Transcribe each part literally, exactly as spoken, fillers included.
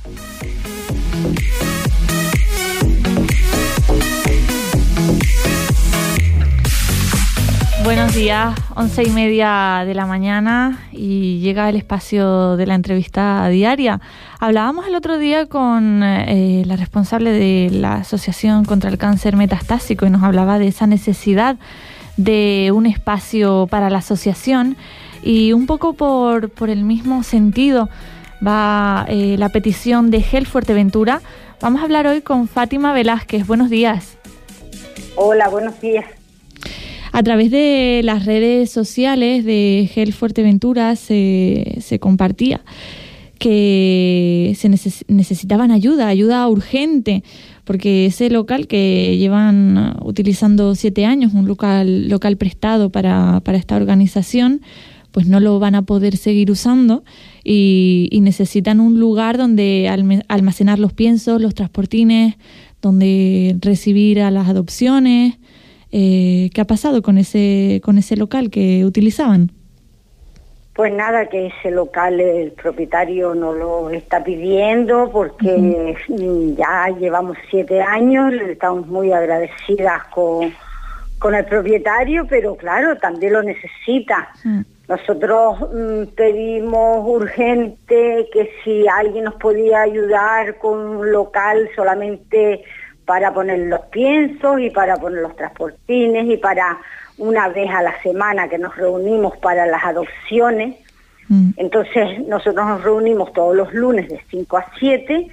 Buenos días, once y media de la mañana y llega el espacio de la entrevista diaria. Hablábamos el otro día con eh, la responsable de la Asociación contra el Cáncer Metastásico y nos hablaba de esa necesidad de un espacio para la asociación y un poco por, por el mismo sentido va eh, la petición de G E L Fuerteventura. Vamos a hablar hoy con Fátima Velázquez. Buenos días. Hola, buenos días. A través de las redes sociales de G E L Fuerteventura se, se compartía que se neces- necesitaban ayuda, ayuda urgente, porque ese local que llevan utilizando siete años, un local, local prestado para, para esta organización, pues no lo van a poder seguir usando y, y necesitan un lugar donde alme- almacenar los piensos, los transportines, donde recibir a las adopciones. Eh, ¿Qué ha pasado con ese con ese local que utilizaban? Pues nada, que ese local el propietario no lo está pidiendo porque uh-huh. ya llevamos siete años, estamos muy agradecidas con, con el propietario, pero claro, también lo necesita. Uh-huh. Nosotros mm, pedimos urgente que si alguien nos podía ayudar con un local solamente para poner los piensos y para poner los transportines y para una vez a la semana que nos reunimos para las adopciones. Mm. Entonces nosotros nos reunimos todos los lunes de cinco a siete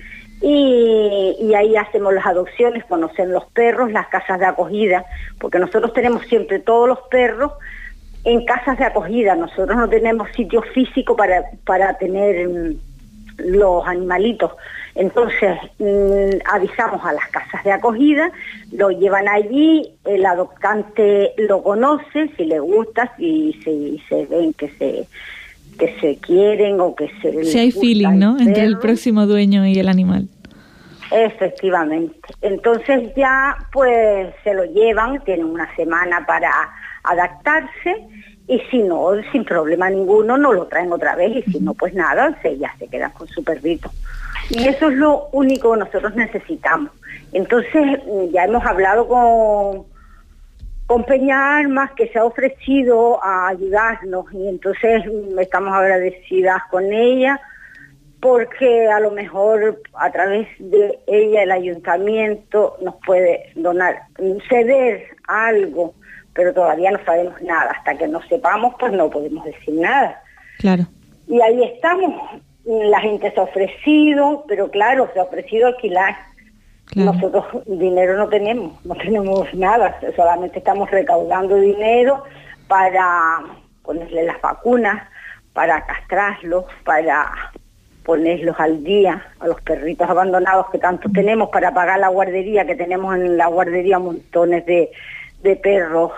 y, y ahí hacemos las adopciones, conocen los perros, las casas de acogida, porque nosotros tenemos siempre todos los perros en casas de acogida. Nosotros no tenemos sitio físico para, para tener um, los animalitos. Entonces mmm, avisamos a las casas de acogida, lo llevan allí, el adoptante lo conoce, si le gusta, si, si se ven que se que se quieren o que se si hay feeling, ¿no? Entre el próximo dueño y el animal. Efectivamente. Entonces ya pues se lo llevan, tienen una semana para adaptarse y si no, sin problema ninguno, no lo traen otra vez y si no, pues nada, se, ya se quedan con su perrito. Y eso es lo único que nosotros necesitamos. Entonces ya hemos hablado con, con Peña Armas, que se ha ofrecido a ayudarnos y entonces estamos agradecidas con ella porque a lo mejor a través de ella el ayuntamiento nos puede donar, ceder algo, pero todavía no sabemos nada. Hasta que no sepamos, pues no podemos decir nada. Claro. Y ahí estamos. La gente se ha ofrecido, pero claro, se ha ofrecido alquilar. Claro. Nosotros dinero no tenemos, no tenemos nada, solamente estamos recaudando dinero para ponerle las vacunas, para castrarlos, para ponerlos al día a los perritos abandonados que tanto tenemos, para pagar la guardería, que tenemos en la guardería montones de, de perros.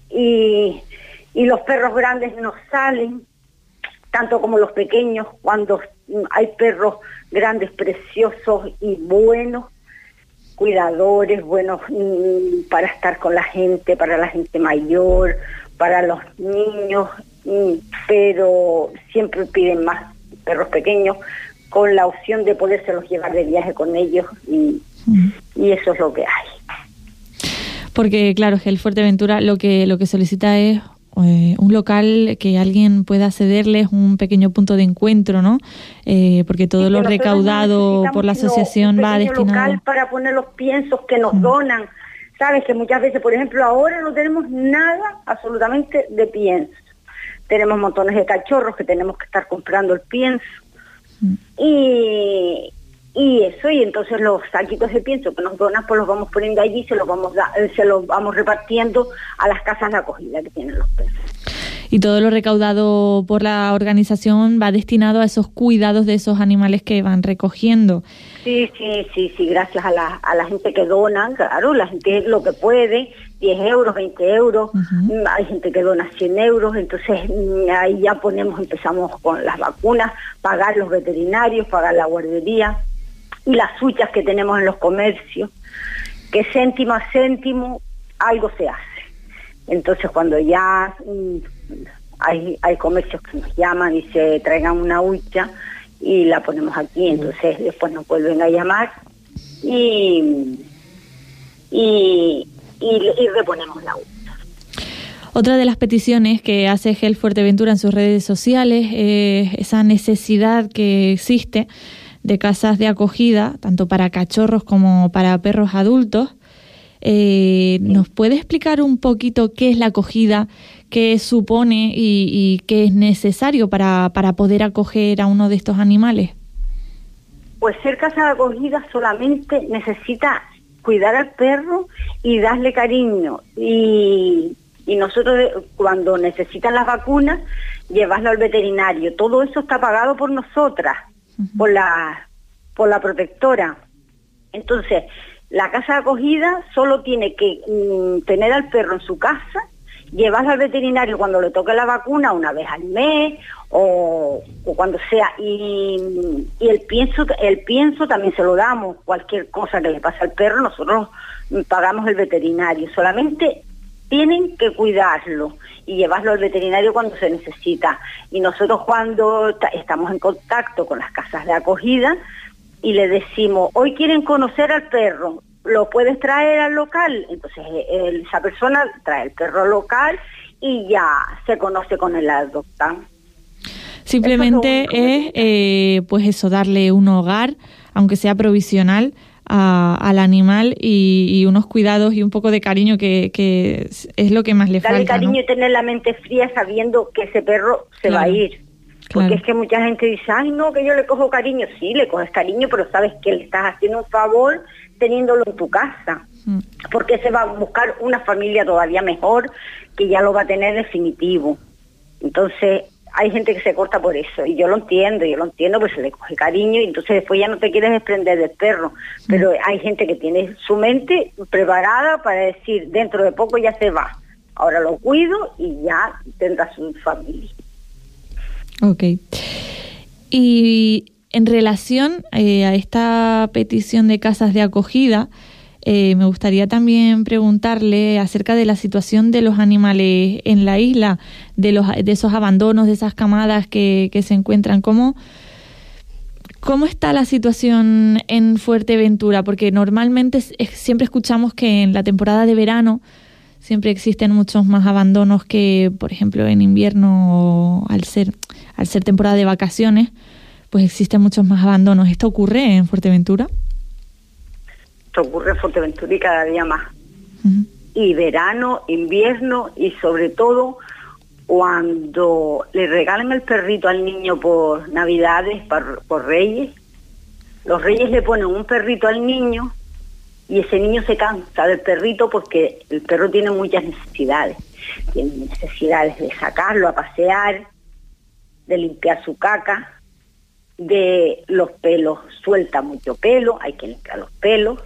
Y, y los perros grandes no salen, tanto como los pequeños, cuando hay perros grandes, preciosos y buenos, cuidadores, buenos mmm, para estar con la gente, para la gente mayor, para los niños, mmm, pero siempre piden más perros pequeños, con la opción de podérselos llevar de viaje con ellos y, mm. y eso es lo que hay. Porque claro, G E L Fuerteventura lo que, lo que solicita es Eh, un local que alguien pueda cederles, un pequeño punto de encuentro, ¿no? Eh, porque todo sí, lo recaudado por la asociación no, va destinado. Un local para poner los piensos que nos mm. donan. Sabes que muchas veces, por ejemplo, ahora no tenemos nada absolutamente de pienso. Tenemos montones de cachorros que tenemos que estar comprando el pienso. Mm. Y, y eso, y entonces los saquitos de pienso que nos donan, pues los vamos poniendo allí, se los vamos da, se los vamos repartiendo a las casas de acogida que tienen los perros. Y todo lo recaudado por la organización va destinado a esos cuidados de esos animales que van recogiendo. Sí, sí, sí, sí, gracias a la, a la gente que dona, claro, la gente lo que puede, diez euros, veinte euros, uh-huh. Hay gente que dona cien euros, entonces ahí ya ponemos, empezamos con las vacunas, pagar los veterinarios, pagar la guardería y las huchas que tenemos en los comercios, que céntimo a céntimo algo se hace. Entonces cuando ya mmm, hay, hay comercios que nos llaman y se traigan una hucha y la ponemos aquí. Entonces después nos vuelven a llamar y, y, y, y reponemos la huerta. Otra de las peticiones que hace Health Fuerteventura en sus redes sociales es esa necesidad que existe de casas de acogida, tanto para cachorros como para perros adultos. Eh, ¿Nos puede explicar un poquito qué es la acogida, qué supone y, y qué es necesario para, para poder acoger a uno de estos animales? Pues ser casa de acogida solamente necesita cuidar al perro y darle cariño. Y, y nosotros cuando necesitan las vacunas, llevarlo al veterinario. Todo eso está pagado por nosotras, uh-huh. por la, por la protectora. Entonces, la casa de acogida solo tiene que mm, tener al perro en su casa, llevarlo al veterinario cuando le toque la vacuna una vez al mes o, o cuando sea, y, y el pienso el pienso también se lo damos. Cualquier cosa que le pase al perro nosotros pagamos el veterinario. Solamente tienen que cuidarlo y llevarlo al veterinario cuando se necesita. Y nosotros cuando t- estamos en contacto con las casas de acogida y le decimos, hoy quieren conocer al perro, ¿lo puedes traer al local? Entonces el, esa persona trae el perro al local y ya se conoce con el adoptante. Simplemente es, es eh, pues eso, darle un hogar, aunque sea provisional, a, al animal y, y unos cuidados y un poco de cariño que, que es lo que más le Darle falta. Darle cariño, ¿no? Y tener la mente fría sabiendo que ese perro se claro. va a ir. Porque claro. es que mucha gente dice, ay no, que yo le cojo cariño. Sí, le coges cariño, pero sabes que le estás haciendo un favor teniéndolo en tu casa. Mm. Porque se va a buscar una familia todavía mejor, que ya lo va a tener definitivo. Entonces, hay gente que se corta por eso, y yo lo entiendo, yo lo entiendo, pues se le coge cariño, y entonces después ya no te quieres desprender del perro. Mm. Pero hay gente que tiene su mente preparada para decir, dentro de poco ya se va. Ahora lo cuido y ya tendrá su familia. Ok. Y en relación eh, a esta petición de casas de acogida, eh, me gustaría también preguntarle acerca de la situación de los animales en la isla, de los de esos abandonos, de esas camadas que, que se encuentran. ¿Cómo, ¿Cómo está la situación en Fuerteventura? Porque normalmente es, siempre escuchamos que en la temporada de verano siempre existen muchos más abandonos que, por ejemplo, en invierno, al ser al ser temporada de vacaciones, pues existen muchos más abandonos. ¿Esto ocurre en Fuerteventura? Esto ocurre en Fuerteventura y cada día más. Uh-huh. Y verano, invierno y sobre todo cuando le regalan el perrito al niño por Navidades, por, por Reyes, los Reyes le ponen un perrito al niño y ese niño se cansa del perrito porque el perro tiene muchas necesidades. Tiene necesidades de sacarlo a pasear, de limpiar su caca, de los pelos, suelta mucho pelo, hay que limpiar los pelos.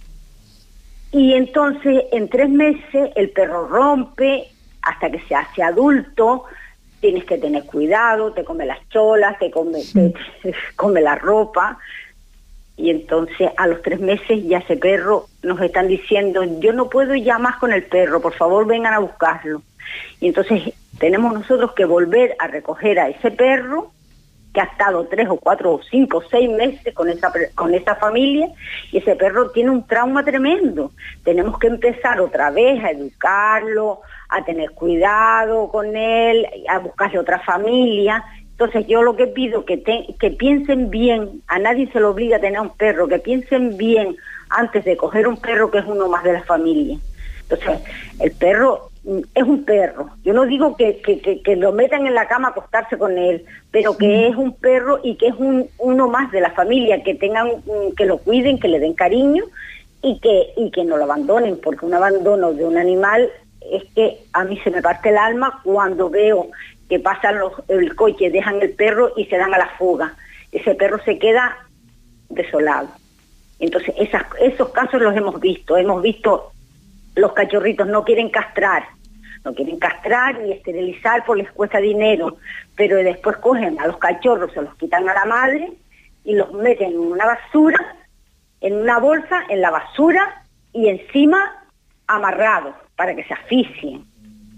Y entonces en tres meses el perro rompe hasta que se hace adulto, tienes que tener cuidado, te come las cholas, te come, te, te come la ropa. Y entonces a los tres meses ya ese perro nos están diciendo, yo no puedo ir ya más con el perro, por favor vengan a buscarlo. Y entonces tenemos nosotros que volver a recoger a ese perro que ha estado tres o cuatro o cinco o seis meses con esa, con esa familia, y ese perro tiene un trauma tremendo. Tenemos que empezar otra vez a educarlo, a tener cuidado con él, a buscarle otra familia. Entonces yo lo que pido que te, que piensen bien, a nadie se le obliga a tener un perro, que piensen bien antes de coger un perro que es uno más de la familia. Entonces el perro es un perro, yo no digo que, que, que, que lo metan en la cama a acostarse con él, pero que es un perro y que es un, uno más de la familia, que tengan, que lo cuiden, que le den cariño y que, y que no lo abandonen, porque un abandono de un animal es que a mí se me parte el alma cuando veo que pasan los, el coche, dejan el perro y se dan a la fuga. Ese perro se queda desolado. Entonces esas, esos casos los hemos visto, hemos visto los cachorritos no quieren castrar, no quieren castrar ni esterilizar porque les cuesta dinero, pero después cogen a los cachorros, se los quitan a la madre y los meten en una basura, en una bolsa, en la basura y encima amarrados para que se asfixien.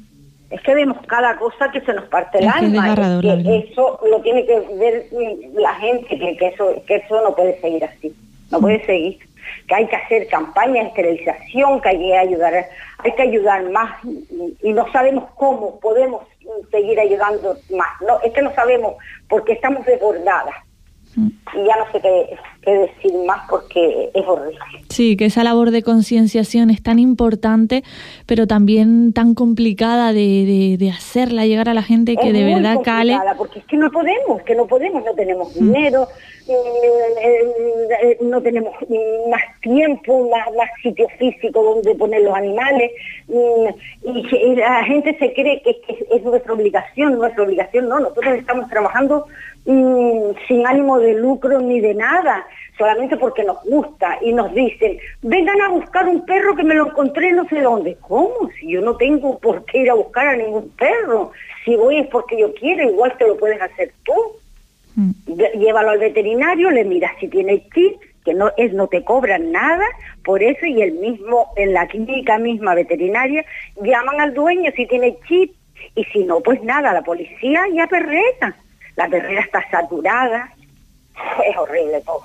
Es que vemos cada cosa que se nos parte el es alma. Que es que eso lo tiene que ver la gente, que, que eso que eso no puede seguir así, no puede seguir. Que hay que hacer campañas de esterilización, que hay que ayudar, hay que ayudar más, y no sabemos cómo podemos seguir ayudando más. No, es que no sabemos porque estamos desbordadas. Y ya no sé qué, qué decir más porque es horrible. Sí, que esa labor de concienciación es tan importante, pero también tan complicada de, de, de hacerla llegar a la gente, que es de verdad cale. Porque es que no podemos, que no podemos, no tenemos mm. dinero, no tenemos más tiempo, más, más sitio físico donde poner los animales, y la gente se cree que es nuestra obligación. Nuestra obligación no, nosotros estamos trabajando sin ánimo de lucro ni de nada, solamente porque nos gusta, y nos dicen, vengan a buscar un perro que me lo encontré no sé dónde. ¿Cómo? Si yo no tengo por qué ir a buscar a ningún perro, si voy es porque yo quiero, igual te lo puedes hacer tú. Mm. Llévalo al veterinario, le miras si tiene chip, que no es, no te cobran nada por eso, y el mismo, en la clínica misma veterinaria, llaman al dueño si tiene chip, y si no, pues nada, la policía ya perreta. La perrera está saturada, es horrible todo.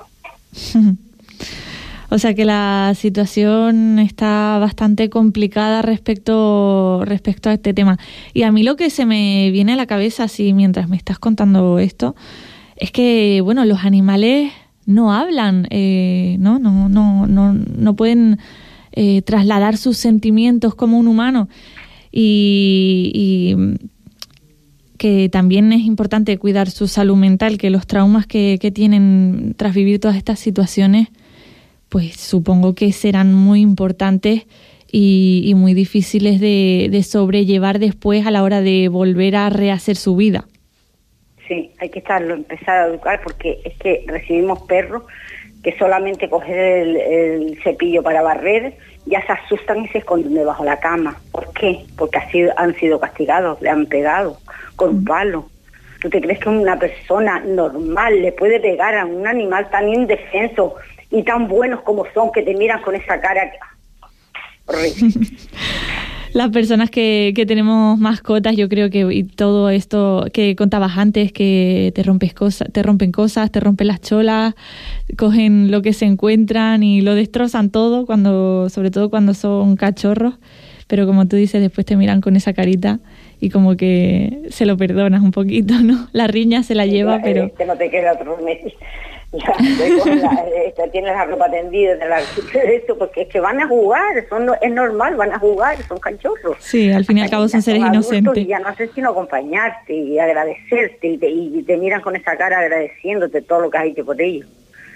O sea que la situación está bastante complicada respecto, respecto a este tema. Y a mí lo que se me viene a la cabeza, así mientras me estás contando esto, es que, bueno, los animales no hablan, eh, ¿no? No, no, no, no pueden eh, trasladar sus sentimientos como un humano. Y... y que también es importante cuidar su salud mental, que los traumas que, que tienen tras vivir todas estas situaciones, pues supongo que serán muy importantes y, y muy difíciles de, de sobrellevar después a la hora de volver a rehacer su vida. Sí, hay que estarlo, empezar a educar, porque es que recibimos perros que solamente coger el, el cepillo para barrer, ya se asustan y se esconden debajo de la cama. ¿Por qué? Porque ha sido, han sido castigados, le han pegado con un palo. ¿Tú te crees que una persona normal le puede pegar a un animal tan indefenso y tan buenos como son, que te miran con esa cara? Horrible. Las personas que, que tenemos mascotas, yo creo que y todo esto que contabas antes, que te rompes cosas, te rompen cosas, te rompen las cholas, cogen lo que se encuentran y lo destrozan todo, cuando, sobre todo cuando son cachorros, pero como tú dices, después te miran con esa carita y como que se lo perdonas un poquito, ¿no? La riña se la lleva, pero... Este no te queda otro remedio. Ya, la, esta, tienes la ropa tendida de, la, de esto, porque es que van a jugar, son, es normal, van a jugar, son cachorros. Sí, al fin y al cabo son seres inocentes. Y ya no hacen sino acompañarte y agradecerte, y te, y te miran con esa cara agradeciéndote todo lo que has hecho por ellos.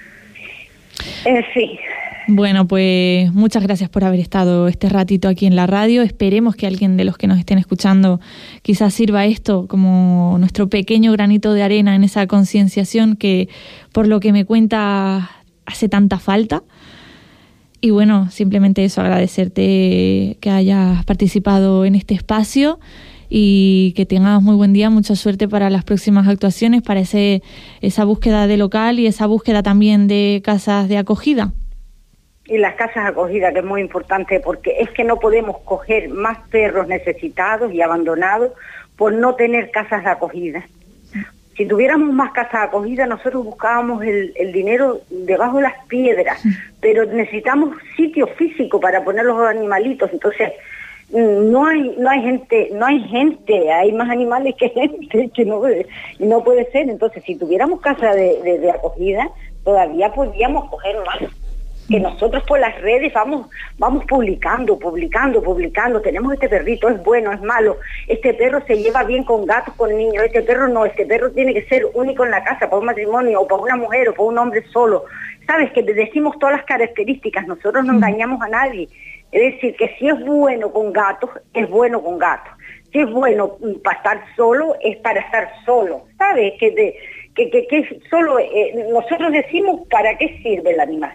En fin. Bueno, pues muchas gracias por haber estado este ratito aquí en la radio. Esperemos que alguien de los que nos estén escuchando quizás sirva esto como nuestro pequeño granito de arena en esa concienciación que, por lo que me cuenta, hace tanta falta. Y bueno, simplemente eso, agradecerte que hayas participado en este espacio y que tengas muy buen día, mucha suerte para las próximas actuaciones, para ese, esa búsqueda de local y esa búsqueda también de casas de acogida. Y las casas acogidas, que es muy importante, porque es que no podemos coger más perros necesitados y abandonados por no tener casas de acogida. Si tuviéramos más casas de acogida, nosotros buscábamos el, el dinero debajo de las piedras, pero necesitamos sitio físico para poner los animalitos. Entonces, no hay no hay gente, no hay gente, hay más animales que gente, que no, no puede ser. Entonces, si tuviéramos casa de, de, de acogida, todavía podríamos coger más. Que nosotros por las redes vamos vamos publicando, publicando, publicando, tenemos este perrito, es bueno, es malo, este perro se lleva bien con gatos, con niños, este perro no, este perro tiene que ser único en la casa, para un matrimonio, o para una mujer, o para un hombre solo. Sabes que decimos todas las características, nosotros no engañamos a nadie. Es decir, que si es bueno con gatos, es bueno con gatos. Si es bueno para estar solo, es para estar solo. ¿Sabes? Que, de, que, que, que solo eh, nosotros decimos para qué sirve el animal.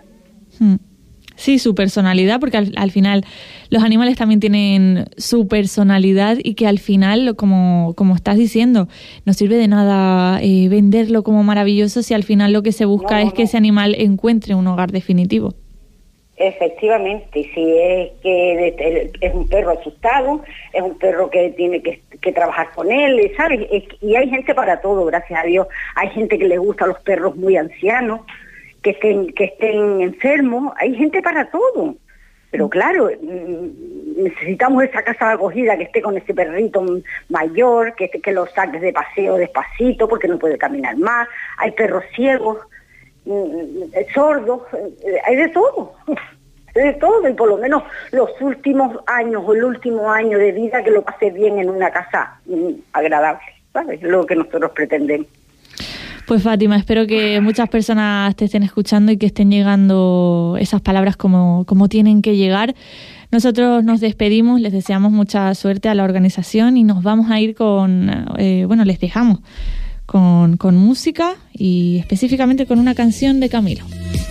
Sí, su personalidad, porque al, al final los animales también tienen su personalidad y que al final, como, como estás diciendo, no sirve de nada eh, venderlo como maravilloso si al final lo que se busca no, no, es que no. ese animal encuentre un hogar definitivo. Efectivamente, si es que es un perro asustado, es un perro que tiene que, que trabajar con él, ¿sabes? Es, y hay gente para todo, gracias a Dios. Hay gente que le gusta a los perros muy ancianos, que estén, que estén enfermos, hay gente para todo. Pero claro, necesitamos esa casa de acogida que esté con ese perrito mayor, que, que lo saques de paseo despacito porque no puede caminar más. Hay perros ciegos, sordos, hay de todo, hay de todo, y por lo menos los últimos años o el último año de vida que lo pase bien en una casa agradable, ¿sabes? Es lo que nosotros pretendemos. Pues Fátima, espero que muchas personas te estén escuchando y que estén llegando esas palabras como, como tienen que llegar. Nosotros nos despedimos, les deseamos mucha suerte a la organización y nos vamos a ir con, eh, bueno, les dejamos con, con música y específicamente con una canción de Camilo.